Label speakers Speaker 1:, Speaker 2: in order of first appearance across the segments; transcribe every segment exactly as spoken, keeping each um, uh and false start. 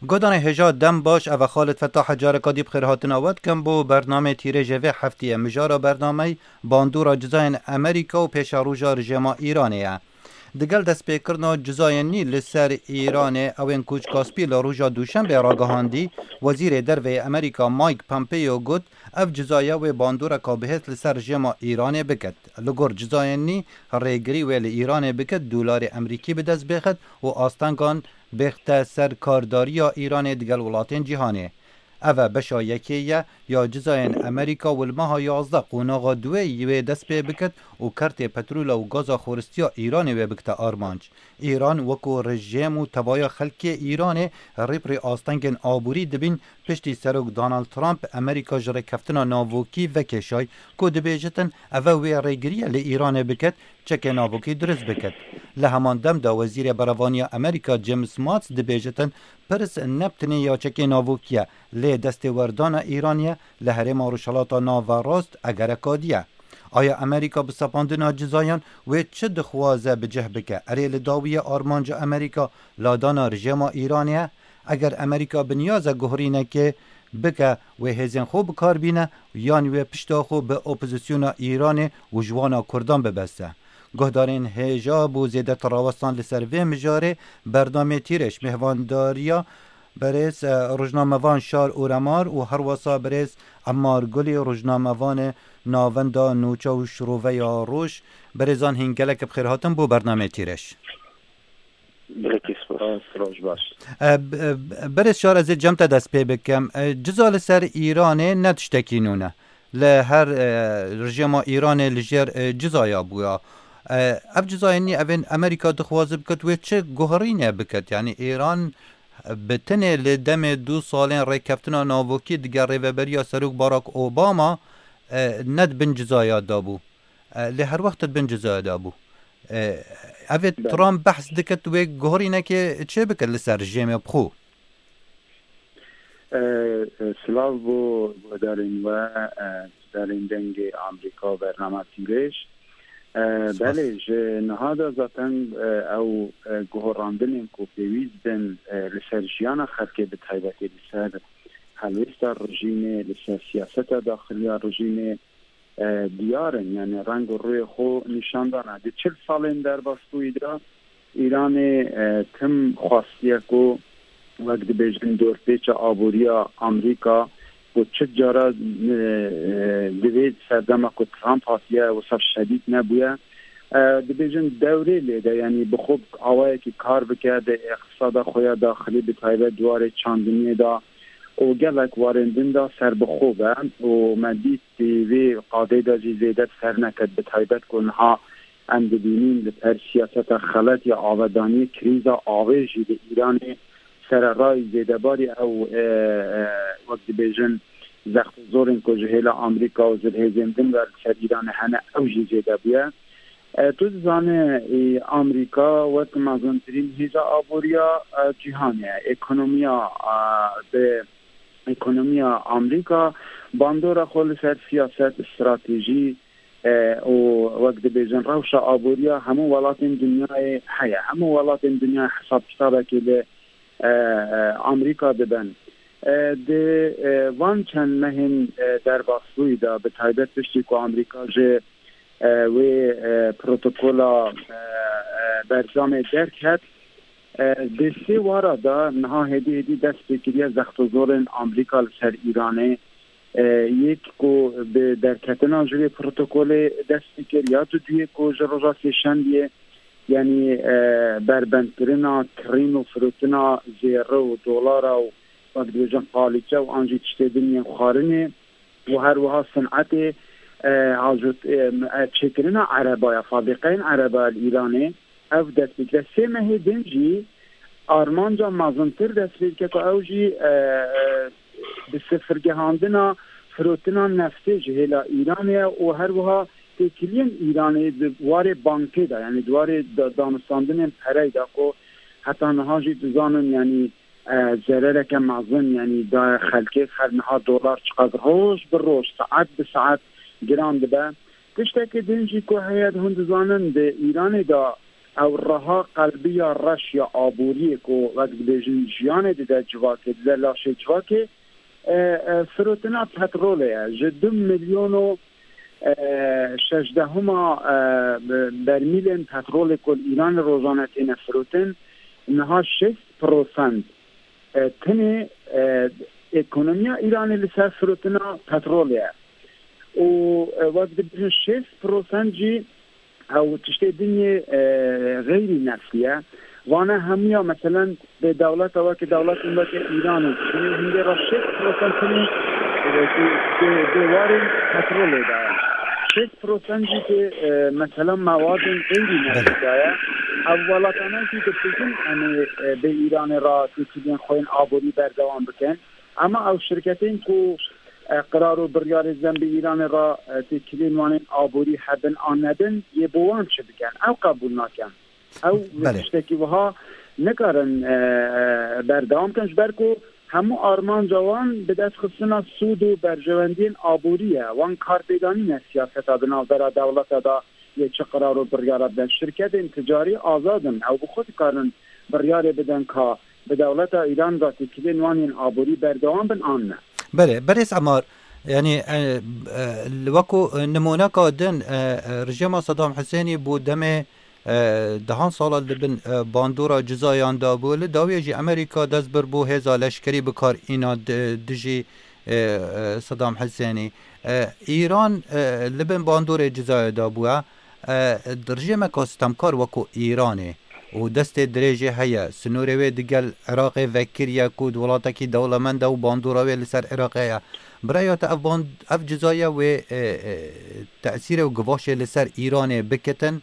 Speaker 1: گودان هجا دم باش او خالد فتاح جارکا دیب خیر هاتن آواد کم بو برنامه تیره جوه هفتیه مجارا برنامه باندورا جزاین امریکا و پیش روژا رژیما ایرانیه. دگل دست پیکرنا جزاینی لسر ایران اوین کوچ کاسپی لروژا دوشنبه راگهاندی وزیر دروی امریکا مایک پامپیو گوت اف جزایا و باندورا کا بهت لسر رژیما ایران بکد. لگور جزاینی ریگری و ایران بکد دلار امریکی به دست بخد و آستانگان بخت سر کارداری ایران دگل ولاتین جهانه. اوه بشا یکیه یا جزاین امریکا و الماها یازده قوناغا دوی یوی دست پی بکد و کرت پترول و گازا خورستیا ایران وی بکتا آرمانج. ایران وکو رژیم و توایا خلکی ایران ریپری آستنگن آبوری دبین پشتی سروک دانالد ترامپ امریکا جره کفتنا ناووکی و کشای که دبیجتن اوه وی ریگریه لی ایران بکد چکه ناووکی درست بکد. لهمان دم دا وزیر براوانیا امریکا جیمز ماتس دبیجتن پرس نبتنی یا چکه ناووکیه لی دست وردان ایرانیه لحره ماروشالاتا ناو راست اگر کادیه. آیا امریکا به سپاندن جزایان و چه دخوازه به جه بکه اریل داوی آرمانج امریکا لادانا رژیما ایرانیه؟ اگر امریکا به نیاز گهرینه که بکه و هزین خوب کار بینه یعنی و پشتا خوب به اپوزیسیون ایران و جوانا کردان ببسته. گهدارین هجاب و زیده تراوستان لسر و مجاره برنامه تیرش مهوانداریا برس روزنامه‌وان شار اورمار و هر وسا برس عمار گلی روزنامه‌وان ناوندا نوچه و شروع یا روش برزان هنگلک بخیر هاتم بو برنامه تیرش. برس شار از جمت دست پی بکم جزال سر ایرانه ندشتکینونه لهر رژیم ایران لجر جزایا بویا اف جزاینی اوین امریکا دخوازه بکت و چه گوهرینه بکت یعنی ایران بتنه لدم دو سالین ریکفتنا ناوکی دیگر ریوبریا سروک باراک اوباما ند بن جزایا دابو لهر وقت بن جزایا دابو اوه ترامپ بحث دکت و گوهرینه که چه بکت لسر رژیم بخو
Speaker 2: سلاو بو دارین و دارین دنگ امریکا برنامه تیرش بله جه نهادا زاتن او گوهراندن کو پیویزدن لسر جیانا خلقه به تایبتی لسر حلویست رژیم لسر سیاست داخلی رژیم دیارن یعنی رنگ و روی خو نشان دانه دی چل سالین در باستوی دا ایران تم خواستیه کو وقت بیجن دور پیچ آبوریا امریکا و چه جارا دوید سردمه که ترامپ هاتیه و صف شدید نبویه دبیجن دوره لیده یعنی بخوب آوائه که کار بکرده اقتصاد خویا داخلی بتایبه دواره چاندنیه دا و گلک واردن دا سر بخوبه و مدید تیوی قاده دا زیده سر نکد بتایبت کنها اندبینین پر سیاست خلط یا آودانی کریز آویجی به ایران سر رای زیده باری او وقت بیجن زخت زورن که جهیل امریکا و زرهزندن و سر ایران هنه اوجی زیده بیا تو زانه امریکا وقت مازنترین هیزا آبوریا جهانه اکنومیا به اکنومیا امریکا باندورا خول سر سیاست استراتیجی و وقت بیجن روش آبوریا همو ولات دنیای حیا همو ولات دنیای حساب کتابه که امریکا دبن ده وان چند مهم در باستوی دا به تایبت پشتی که امریکا جه و پروتوکولا برزام درک هد ده سی وارا دا نها هدی هدی دست بکریه زخت و زور امریکا لسر ایرانه یک که به درکتنا جوی پروتوکول دست بکریه تو دوی که جروجا سیشندیه یعنی بربندکرنا کرین و فروتنا زیره و دولارا و وقت بیجن قالیچه و آنجی تشتی دنیا خارنه و هر وها صنعت چکرنا عربای فابقین عربای ایرانه او دست بکره سه مهی دنجی آرمانجا مازنتر دست بکره که اوجی به سفرگهاندنا فروتنا نفته جهلا ایرانه و هر وها تکلین ایرانی دواره بانکی دا یعنی دواره دانستاندن پره دا که حتی نهاجی دوزانن یعنی ضرره که معظم یعنی دا خلقه خلنها دولار چقدر روش بر روش ساعت به ساعت گران ده با کشته که دنجی که هید هندزانن ده ایرانی دا او رها قلبی یا رش یا آبوری که وقت بیجن جیانه دیده جواکه دیده لاشه جواکه فروتنا پتروله جدو میلیون و شجده هما برمیل پترول کل ایران روزانه تینه فروتن نها شست پروسنت تنه اکونومیا ایران لسر فروتنا پتروله و وقت بیجن شست پروسنت جی او تشتی دنیا غیری نفسیه وانا همیا مثلا به دولت و که دولت این که ایران چنین هنگه را شست پروسنت کنی که دواری پترول داره شست پروسنتی که مثلا مواد غیری نفسیه اولاتانه که بسیدن به ایران را تیچیدین خوین آبوری بردوان بکن اما او شرکتین که قرار و بریار زنب ایران را تیچیدین وانین آبوری حدن آن ندن یه بوان چه بکن او قبول نکن او بشتکی وها نکارن بردوام کنش برکو همو آرمان جوان به دست خصنا سود و برجواندین آبوریه وان کار پیدانی نه سیاست ها بناو برا دولت دا یه چه قرار و بریار بدن شرکت تجاری آزادن او بخود کارن بریار بدن که به دولت ایران را تکیدین وانین آبوری بردوام بن آن نه
Speaker 1: بله برس عمار يعني وكو نمونه كادن رژیم صدام حسینی بود دم دهان سال دبن باندورا جزایان دابول داوی جی امریکا دست بر بو هزا لشکری بکار اینا دجی صدام حسینی ایران لبن باندور جزای دابوه رژیم کاستمکار وکو ایرانه و دست درجه هيا سنوروي دقل عراق وكريا كود ولاتكي دولمند و باندوراوي لسر عراقيا برايات اف باند اف جزايا و تأثير و قواش لسر ايران بكتن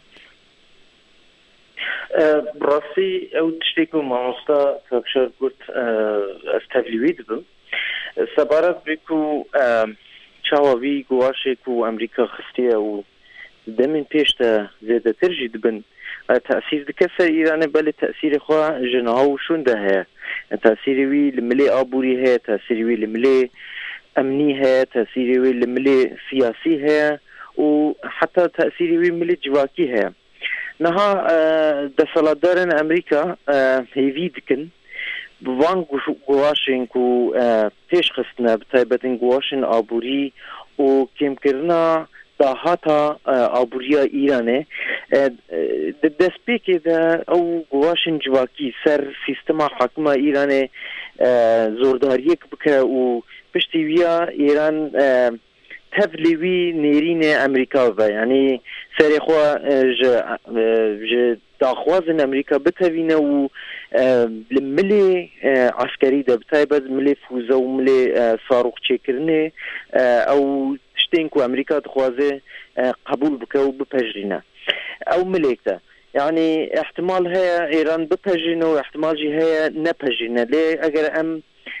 Speaker 3: براسي او تشتيكو ماموستا تاكشار قلت استفلويد بم سبارت بكو چاووي قواشي كو امريكا خستيا و دمين بيشتا زيادة ترجي دبن تأثير دكسر إيران بل تأثير خوا جناو شون ده هي تأثير وي لملي آبوري هي تأثير وي لملي أمني هي تأثير وي لملي سياسي هي وحتى تأثير وي ملي جواكي هي نها دسالدارن أمريكا هيفيدكن بوان قواشن كو تيش خستنا بتايبتن قواشن آبوري و كم كرنا داهاتا آبوریا ایرانه دست پیکی ده او گواشن جواکی سر سیستم حکم ایرانه زورداریک بکه و پشتی ویا ایران تفلیوی نیرین امریکا و یعنی سری خوا ج داخوازن امریکا بتوینه و ملی عسکری ده بتایبت ملی فوزه و ملی صاروخ چکرنه او تشتين كو امريكا تخوازي قبول بكو ببجرينا او مليكتا يعني احتمال هي ايران ببجرينا واحتمال جي هي نبجرينا ليه اگر ام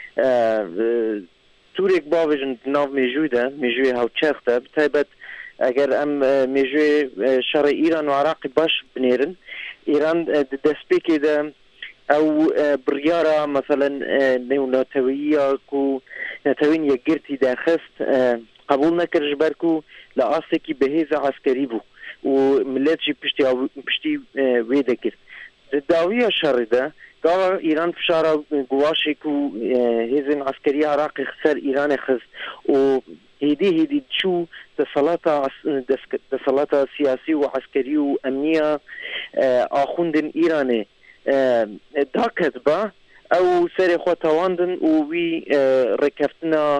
Speaker 3: توريك باوجن ناف ميجودا ميجوي هاو تشاختا بتايبت اگر ام ميجوي شرع ايران وعراقي باش بنيرن ايران دسبيكي دا او بريارة مثلا ناتوية كو ناتوين يقرتي دا خست قبول نکرش برکو لآسه کی بهیز عسکری بو و ملت جی پشتی پشتی ویده کرد داویه شر ده قاوا ایران فشارا گواشی کو هیزن عسکری عراقی خسر ایران خست و هیدی هیدی شو دسالات دسالات سیاسی و عسکری و امنیه آخوندن ایرانه داکت با او سر خواهتواندن و وی رکفتنا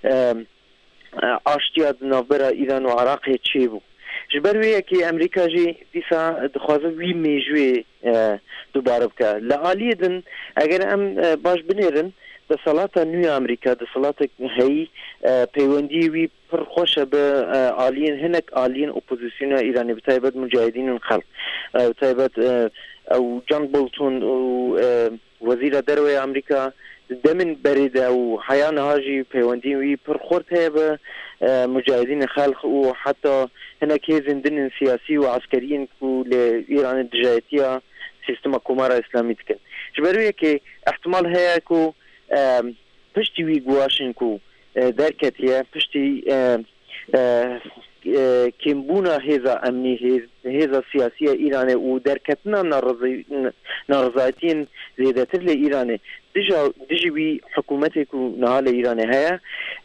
Speaker 3: آشتیاد نابرا ایران و عراق چی بو جبرویه که امریکا جی دیسا دخوازه وی میجوی دوباره بکه لعالی دن اگر ام باش بنیرن ده صلاة نوی امریکا ده صلاة هی پیوندی وی پر خوشه به آلین هنک آلین اپوزیسیون ایرانی بتایبت مجاهدین خلق بتایبت او جان بولتون و وزیر دروی امریکا دمن بريده وحيانا هاجي بيوندين وي برخورتها ب مجاهدين خلق وحتى هناك زندن سياسي وعسكريين كو لإيران الدجايتية سيستم كومارا إسلامي تكن جبروية كي احتمال هيا كو پشتی وی گواشن کو درکتیه پشتی کمبونا هیزا امنی هیزا سیاسی ایران و درکتنا نارضایتین زیادتر لی ایران دجا دجوی حکومتی که نهال ایران هیا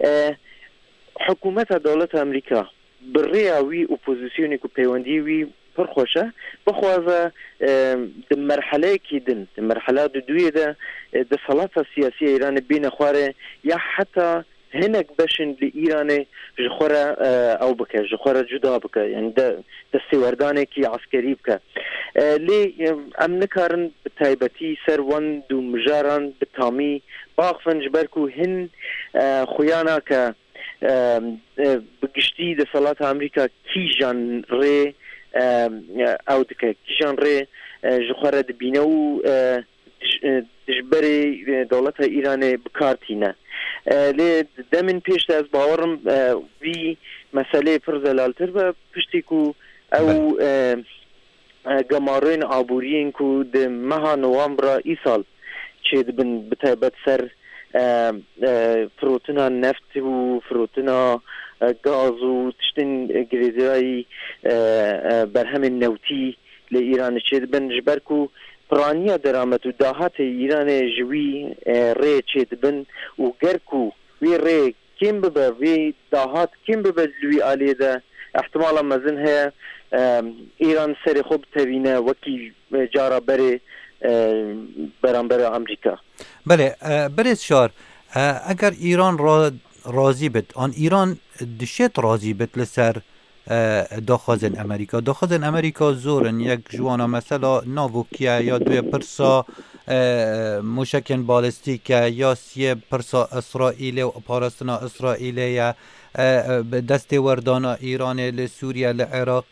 Speaker 3: حکومت دولت امریکا برریاوی اپوزیسیونی که پیوندی وی پرخوشه بخوازه د مرحله کی دن د مرحله د دوی ده د صلاة سیاسی ایران بین خواره یا حتی هناك باشن لإيران جخورة أو بكا جخورة جدا بكا يعني ده دستورداني كي عسكري بكا لي أم نكارن بتايبتي سروان دو مجارن بتامي باقفن جبركو هن خويانا كا بقشتي ده صلاة أمريكا كي جان ري أو دكا كي جان ري جخورة دبينو دجبري دولتها إيران بكارتينا لی دمین پیش از باورم وی مسئله پرزلالتر و پشتی کو او گمارین عبورین کو د ماه نوامبر ای سال چه دبن بتایبت سر فروتنا نفت و فروتنا گاز و تشتین گریزایی برهم نوتی لی ایران چه دبن جبر کو پرانیا درامت و داهات ایران جوی ری چید بن و گرکو وی ری کم ببه وی داهات کم ببه لوی آلی ده احتمالا مزن ها ایران سر خوب توینه وکی جارا بره برانبر امریکا.
Speaker 1: بله برید شار اگر ایران را راضی بد آن ایران دشت راضی بد لسر داخازن امریکا داخازن امریکا زورن یک جوانا مثلا ناوکیه یا دوی پرسا موشکن بالستیکه یا سی پرسا اسرائیل و پارستنا اسرائیل یا دست وردانا ایران لسوریه لعراق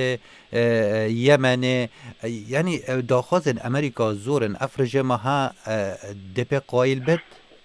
Speaker 1: لیمن یعنی داخازن امریکا زورن افرجه ماها دپی قایل بد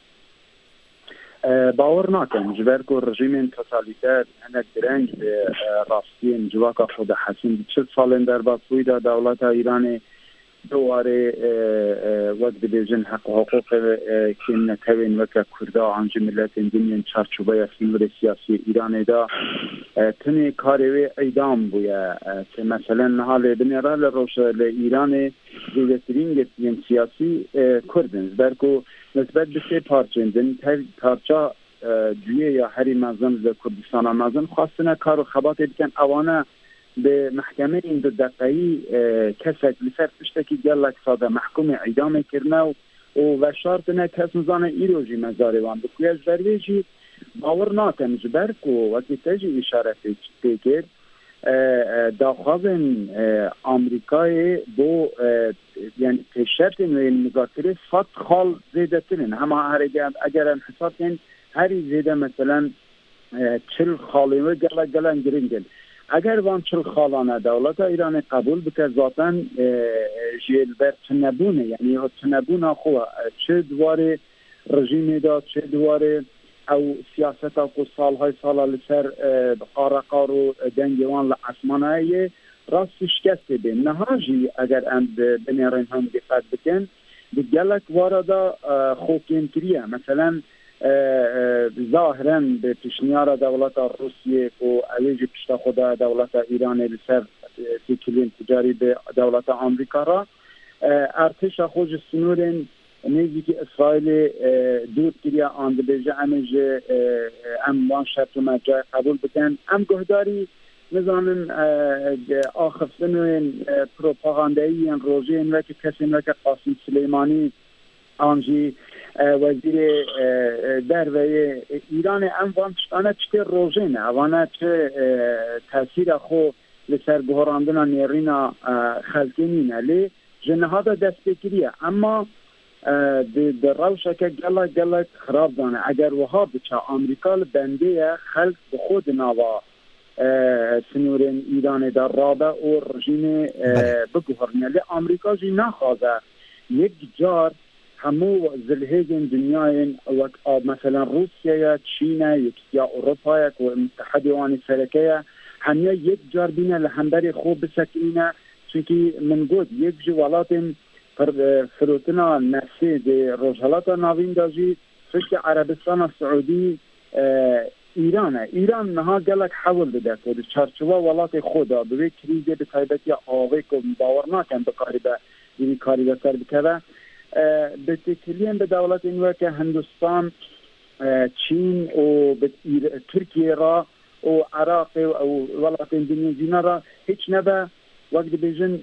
Speaker 2: باور ناکن جبر کو رژیم توتالیتر هنگ درنگ به راستین جواکا خود حسین چه سالن در باسوی دا دولت ایران دواره وقت بیجن حق و حقوق که نتوین وکا کردا آنج ملت دنیا چارچوبه سنور سیاسی ایران دا تنی کاروی ایدام بویا که مثلا نحال بنیرال روش ایران زیدترین گفتین سیاسی کردن برکو نسبت به سه پارچندن پارچا دویه یا هری مازن ز کردستان مازن خواستن کار و خبات بکن اوانه به محکمه این دو دقیقی کسک لسر پشتکی گلک ساده محکوم اعدام کرنه و و شرط نه کس مزانه ایروژی مزاره وان بکوی از درویجی باور ناکن جبر کو وقتی تجی اشاره تکر داخوازن آمریکای بو یعنی پیشرت نوی مذاکره صد خال زیده ترین همه اگر هم حساب کن هری زیده مثلا چل خالیمه گله گله گرینگل اگر وان چل خالانه دولت ایران قبول بکر ذاتاً جیلبرت نبونه یعنی تنبونه خواه چه دواره رژیم دا چه دواره او سیاست او سالهای سال لسر قارقار و دنگوان لعثمانه راست شکست بین نهاجی اگر ام بنیارین هم دقت بکن بگلک واردا خوکین کریه مثلا ظاهرا به پیشنیار دولت روسیه و اویج پیشتا خود دولت ایران لسر سیکلین تجاری به دولت آمریکا را ارتش خوش سنورن نیزی که اسرائیل دود کریه آن بیجه امج اموان شرط و مجای قبول بکن ام گهداری نظام آخر سنوین پروپاگاندایی روژه این وقت کسی این وقت قاسم سلیمانی آنجی وزیر دروی ایران اموان چطانه چطه روژه نه اوانه چه تاثیر خو لسر گهراندن نیرینا خلقینی نه لی جنها دا دست بکریه اما در روشه که گله گله خراب دانه اگر وها بچه امریکا بنده خلق به خود نوا سنورین ایران در رابه و رژیم بگهرنه لی امریکا جی نخوازه یک جار همو زلهیجن دنیاین و مثلا روسیه یا چین یا اروپا یا متحد وانی سرکه همه یک جار بینه لحنبری خوب بسکنینه چونکی من گود یک جوالاتین فروتنا نفسی ده روشالات ناوین داجی فکر عربستان سعودی ایران ایران نها گلک حول بده که چارچوبه ولات خدا به کریز به تایبتی آوی که باور نکن به کاری به این کاری به سر بکره به تکلیم به دولت اینوه که هندوستان چین و ترکیه را و عراق و ولات اندونزیا را هیچ نبه وقت بیجن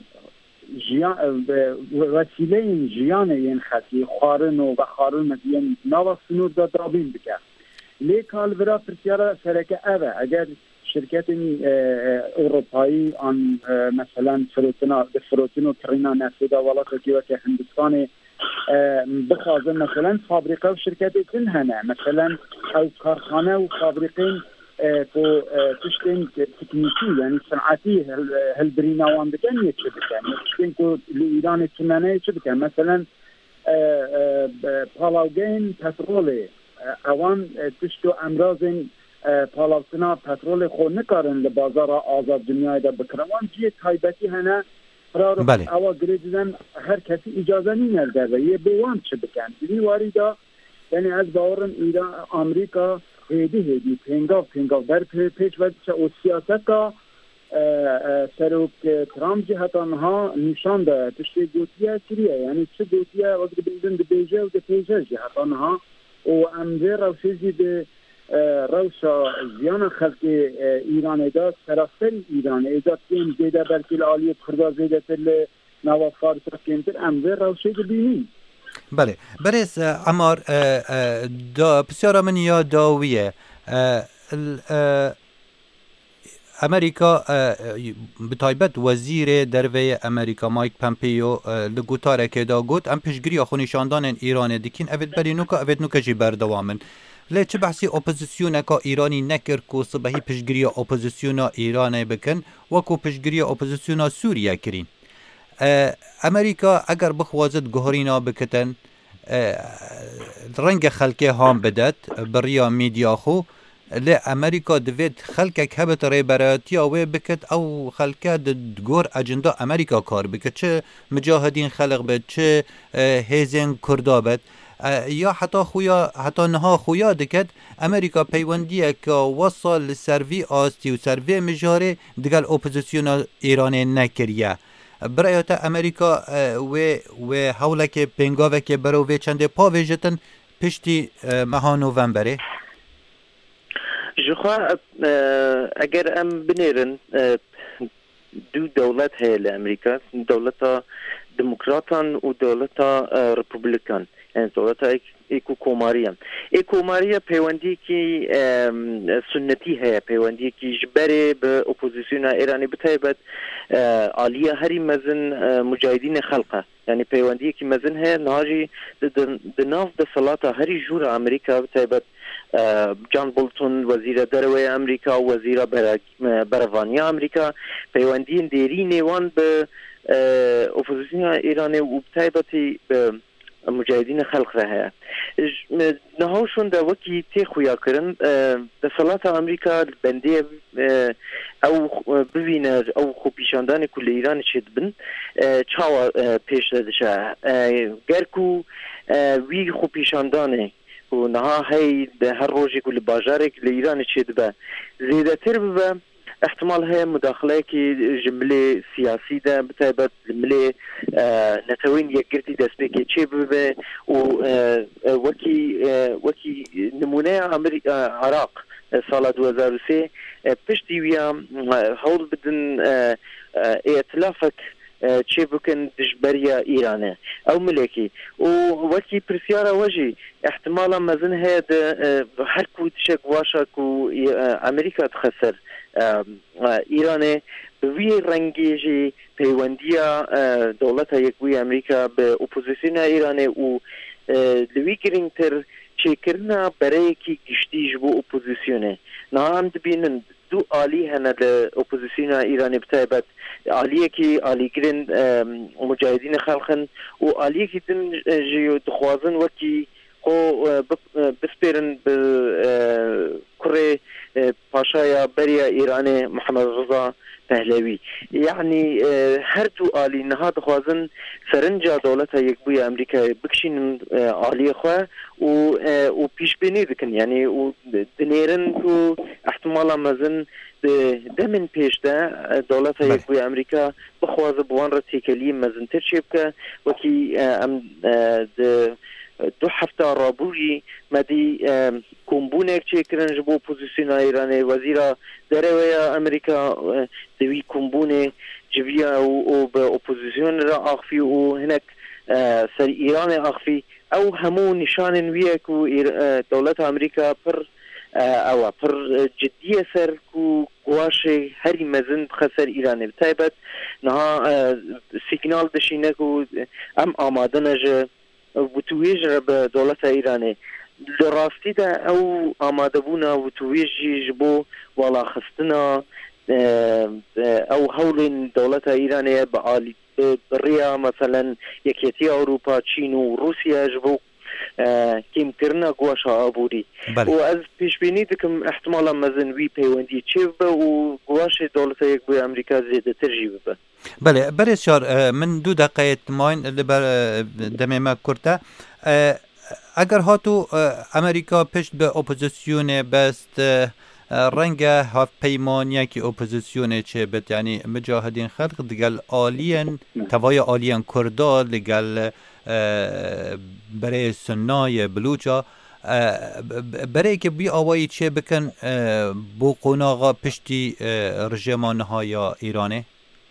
Speaker 2: وسیله جیان این خطی خارن و خارن مدین نوا سنور دا دابین بکن لیک حال برا پرسیارا سرکه اوه اگر شرکت اروپایی آن مثلا فروتنا فروتنو کرینا نفیدا ولاتا کیوه که هندوستان بخوازن مثلا فابریقه و شرکت کن هنه مثلا او کارخانه و فابریقین که تشتین تکنیکی یعنی صنعتی هل بریناوان بکن یه چه بکن تشتین که ایران کنانه چه بکن مثلا پالاوگین پتروله اوان تشتو امراض پالاوتنا پترول خود نکارن لبازار آزاد دنیای دا بکروان جیه تایبتی هنه
Speaker 1: بله.
Speaker 2: اوا گریدن هر کسی اجازه نی نرده و یه بوان چه بکن بینی واری دا یعنی از باورم ایران امریکا هیدی هیدی پینگاو پینگاو در پیچ و چه او سیاست کا سروک ترامپ جهت آنها نشان ده تشتی گوتیه کریه یعنی چه گوتیه وقت بیدن ده بیجه و ده پیجه جهت آنها و امده روشیزی ده روشا زیان خلق ایران ایداد سراسر ایران ایداد کن دیده برکی العالی کرده زیده تل نواف فارسا کنتر امده روشیزی بینیم
Speaker 1: بله برس عمار دا بسیار من یا داویه امریکا بتایبت وزیر دروی امریکا مایک پمپیو لگوتاره که دا گوت ام پشگری خونیشاندان ایران دیکین اوید بری نوکا اوید نوکا جی بردوامن لی چه بحثی اپوزیسیون که ایرانی نکر کو صبحی پشگری اپوزیسیون ایران بکن وکو پشگری اپوزیسیون سوریه کرین امریکا اگر بخوازد گهرینا بکتن رنگ خلقی هام بدد بریا میدیا خو لی امریکا دوید خلقک هبت ری برایتی آوه بکت او خلقه دگور اجندا امریکا کار بکت چه مجاهدین خلق بد چه هیزین کردا بد یا حتی خویا حتی نها خویا دکت امریکا پیوندیه که وصل سروی آستی و سروی مجاره دگل اپوزیسیون ایران نکریه برایت امریکا و و حولک پنگاوک برو و چنده پا ویجتن پشتی ماه نوامبره
Speaker 3: جخوا اگر ام بنیرن دو دولت هی لامریکا دولتا دموکراتان و دولتا رپوبلیکان یعنی دولتا ایکو کوماریان ای کوماریا پیوندی کی سنتی ہے پیوندی کی جبری به اپوزیسیون ایرانی بتایبت عالیه هری مزن مجاهدین خلقه یعنی پیوندی کی مزن ہے ناجی د ناف د صلاته هری جور امریکا بتایبت جان بولتون وزیر دروی امریکا وزیر بروانیا امریکا پیوندی دیری نیوان به اپوزیسیون ایرانی و بتایبتی به مجاهدین خلق راه نهاشون دا وکی تی خویا کرن دا صلاة امریکا بنده او ببینه او خوبیشاندان کل ایران چید بن چاوا پیش دادشه گرکو وی خوبیشاندانه و نها هی هر روزی کل باجارک لایران چید با زیده تر با احتمال هي مداخله كي جمله سياسي ده بتابت جمله نتوين يقرتي دسبيكي تشيب و وكي وكي نمونه امريكا عراق سال دو هزار و سه پشتی ويا هول بدن ائتلافك چه بکن دجبریا ایرانه او ملکی و وکی پرسیارا وجی احتمالا مزن هید هر کوت شک واشا کو امریکا تخسر ایرانه بوی رنگیجی پیوندیا دولت یکوی امریکا به اپوزیسیون ایرانه و لوی گرینگتر چه کرنا برای کی گشتیج بو اپوزیسیونه نه هم دبینن دو عالی هنه اپوزیسیون ایرانی بتایبت عالیه کی عالی گرین مجاهدین خلقن و عالیه کی دن جیو دخوازن وکی خو بسپیرن به کره پاشایا بریا ایرانی محمد رضا پهلوی یعنی هر دو عالی نها دخوازن سرنجا دولت یک بوی امریکا بکشین عالی خواه و و پیش بینی دکن یعنی و دنیرن کو احتمالا مزن دمن پیش ده دولت های بوی امریکا بخواز بوان را تیکلی مزن ترشیب که وکی ام دو هفته رابوری مدی کمبونه چه کرنج بو پوزیسیون ایرانی وزیر درویا امریکا دوی کمبونه جویا و به اپوزیسیون را آخفی و هناك سر ایران آخفی او همو نشان ویه کو دولت امریکا پر او پر جدیه سر کو قواش هری مزن بخسر ایرانی بتایبت نها سیگنال دشینه کو ام آماده نجه بتویج را به دولت ایرانی لراستی ده او آماده بونا بتویجی جبو والا خستنا او هول دولت ایرانی بعالی بریا مثلا یکیتی اروپا چین و روسیا جبو کم کرنا گواش آبوری و از پیش بینی دکم احتمالا مزن وی پیوندی چه به و گواش دولت یک بوی امریکا زیده ترجیب به
Speaker 1: بله برای شار من دو دقیقه ماین لبر دمی ما کرده اگر هاتو امریکا پشت به اپوزیسیون بست رنگ هاف پیمانی که اپوزیسیون چه بت یعنی مجاهدین خلق دیگل آلین توای آلین کردا دیگل برای سنای بلوچا برای که بی آوایی چه بکن بو قناغا پشتی رژیمان های ایرانه؟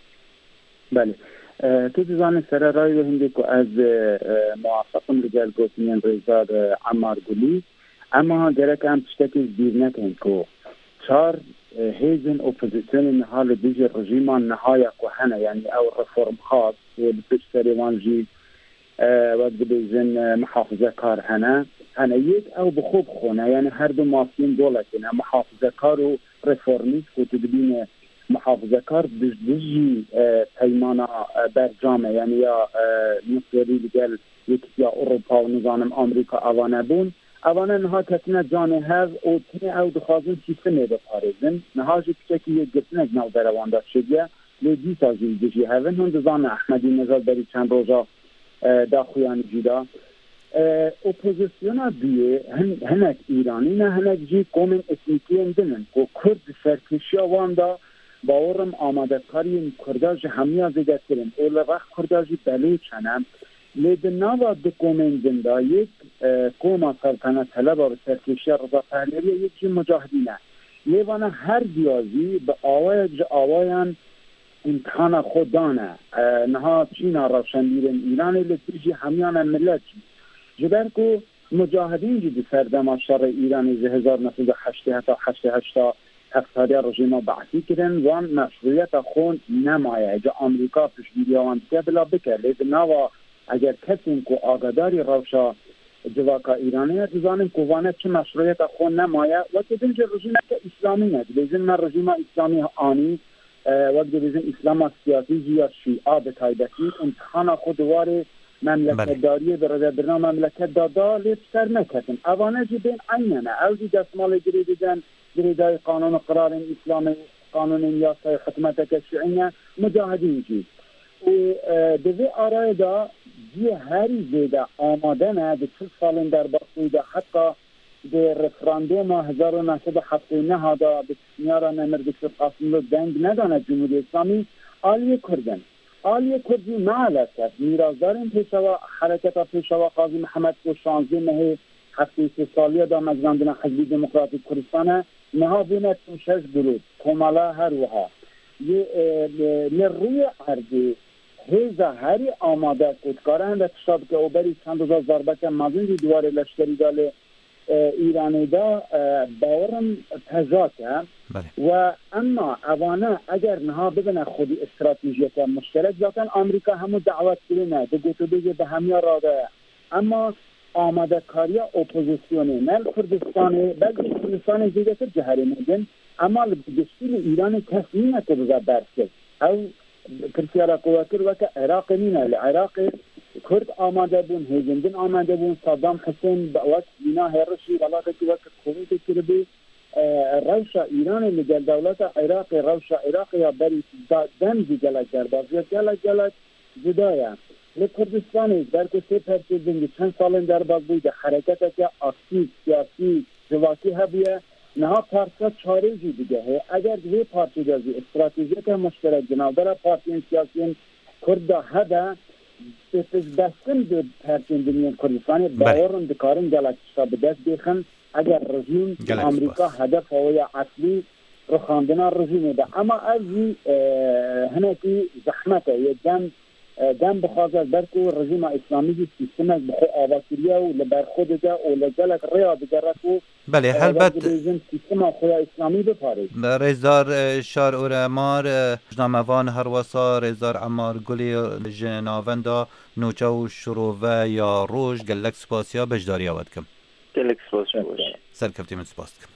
Speaker 2: بله تو دیزان سر رای رو هنده که از موافقم دیگر گوتنین ریزار عمار گلی اما درک هم تشتکی زیر نکن که چار هیزن اپوزیسیون نحال دیجی رژیمان نهای کوهنه یعنی او رفرم خاص و بپش سریوانجی و دیزن محافظه کار هنه هنه یک او بخوب خونه یعنی هر دو مافین دولتینه محافظه کار و رفرمیست که تدبین محافظه کار دیجی پیمانا برجامه یعنی یا نصوری دیگل یکی یا اروپا و نظام امریکا اوانه بون اوانه نها کتنه جانه هز او تنه او دخوازن سیستمه بپارزن نها جی کچکی یک گرتنه نو دروان داشت شدیه لیدی سازی دیجی هون هون دزان احمدی نزاد بری چند روزا دا خویان جیدا اپوزیسیونا بیه هنک ایرانی نه هنک جی کومن اسمیتی اندنن که کرد سرکشی آوان دا باورم آماده کاری کرداج همیا زیده کرن اول وقت کرداجی بلوچ هنم لیدن نوا دو کومن زنده یک کوما سلطنت طلب و سرکشی رضا پهلوی یک جی مجاهدینه لیوانه هر دیازی به آوای جا آوایان امتحان خودانه نها چینا روشندیرن ایرانی لطیجی همیان ملت جبر که مجاهدین جدی سردم شر ایرانی زی هزار نفید هشتی حتی هشتی هشتا هفتادی رژیم بعثی کردن وان مشروعیت خون نمایه اجا امریکا پشگیری آن که بلا بکر لیدن نوا اگر کسی که آگاداری روشا جواکا ایرانی دیزانیم که وانه چه مشروعیت خون نمایه و که دنج رژیم که اسلامی ند لیزن من رژیم اسلامی آنی وقت بیزن اسلام سیاسی یا شیعه به تایبتی امتحان خودوار مملکت داریه برای برنامه مملکت دادا لیبستر نکتن اوانه جی بین عیننه او جی دستمال گری دیدن گریدای قانون قرار اسلامی قانون یاسای خدمت کشیعینه مجاهدین جی و دوی آرای دا جی هری زیده آماده نه ده چل سالن در باسویده حتی به رفراندوم هزار و نهصد و هفتاد و نه دا به تسمیارا نمر دکتر قاسم رو دنگ ندانه جمهوری اسلامی آلیه کردن آلیه کردی معلت است میرازدارین پیشوا حرکت پیشوا قاضی محمد کو شانزده مه هفته سه سالی دا مجراندن حزب دموکراتیک کردستان نها بینه شش گروه کمالا هر وها لروی عرضی هیزا هری آماده کدکارن و تشاب که اوبری چند روزا ضربت مازن دوار لشکری داله ایرانی دا باورم تجاکه و اما اوانه اگر نها ببینه خودی استراتیجیت مشترک ذاتن امریکا همو دعوت کرنه دو گوتو بگه به همیا راده اما آماده کاریا اپوزیسیونه مل کردستانه بلکه کردستان زیده که جهره میدن اما بگشتیل ایران کسی نینه که بزا برسه او کرسیارا قواتر وکه عراق نینه لعراق کرد آماده بون هیزندن آماده بون صدام حسین وقت بینا هرشی ولاده که وقت خوبیت کرده روشا ایران لگل دولت عراق روشا عراق یا بری دم دی گلک در بازی گلک گلک جدایه لکردستان در کسی پرچه دنگی چند سال در باز بود حرکت که اکتیو سیاسی جواکی هبیه نها پارتا چاره جی دیگه ہے اگر یہ پارتی جازی استراتیجی که مشترک جنابرا پارتی سیاسی کرد هدا بستن به پرچین دنیا کردستان باورن دکارن گلکشتا به دست بیخن اگر رژیم امریکا هدف و اصلی رو خواندن رژیم ده اما از هنکی زحمته یه دم دم بخوازد برکو رژیم اسلامی سیستم از بخو آواتیریه و لبر خود ده و لجلک ریا بگرد
Speaker 1: بله هلبت
Speaker 2: سیستم خوی اسلامی بپاره
Speaker 1: رزدار شار اورمار جناموان هروسا رزدار عمار گلی جناوندا نوچه و شروع یا روش گلک سپاسیا بجداری آود کم
Speaker 3: گلک سپاسیا
Speaker 1: سرکفتی من سپاس کم